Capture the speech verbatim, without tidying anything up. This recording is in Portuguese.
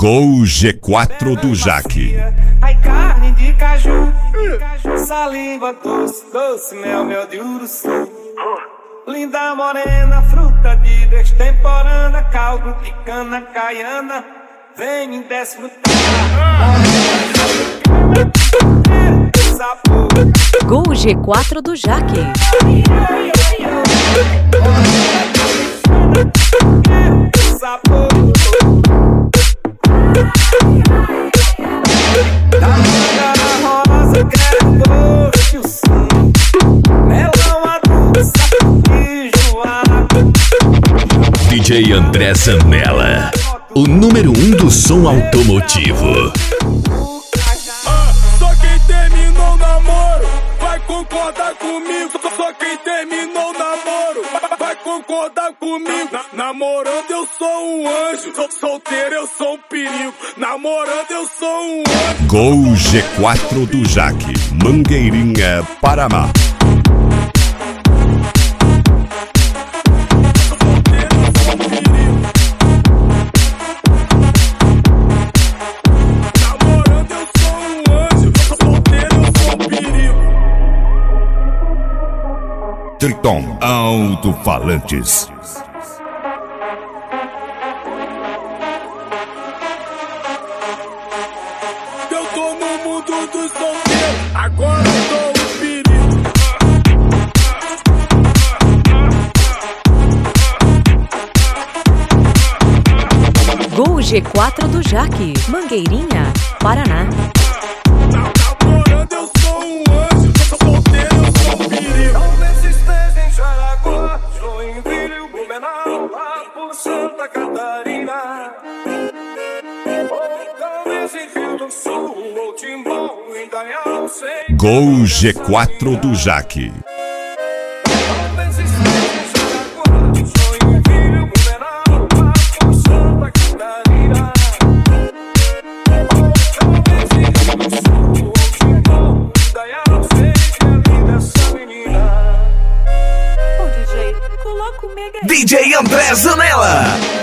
Gol G quatro do Jaque. Ai, carne de caju, saliva doce, doce, mel, mel de uruçu. Linda morena, fruta de destemporânea, caldo de cana caiana, vem e desce no sabor. Gol G quatro do Jaque. Sabor. Da manga rosa, quero gosto e o som. Melão adulto, feijoada. D J André Zanella, o número um do som automotivo. Ah, só quem terminou o namoro vai concordar comigo. Só quem terminou o namoro vai concordar comigo. Na, namorando eu sou um anjo, Sol, solteiro eu sou um perigo. Namorando eu sou um anjo. Gol G quatro do Jaque, Mangueirinha, Paraná. Triton Alto-Falantes. Eu tô no mundo dos solteiros, agora eu tô um perigo. Gol G quatro do Jaque, Mangueirinha, Paraná. Namorando eu sou um anjo, solteiro eu sou um perigo. Talvez esteja em Jaraguá, Joinville, Blumenau, lá por Santa Catarina. Ou talvez em Rio do Sul, ou Timbó, Indaial, sei. Gol G quatro do Jaque. Talvez esteja em Jaraguá, Joinville, Blumenau, lá por Santa Catarina. Ou talvez em Rio do Sul, ou Timbó, Indaial, sei que é linda essa menina. Ô D J, coloca o mega. D J André Zanella.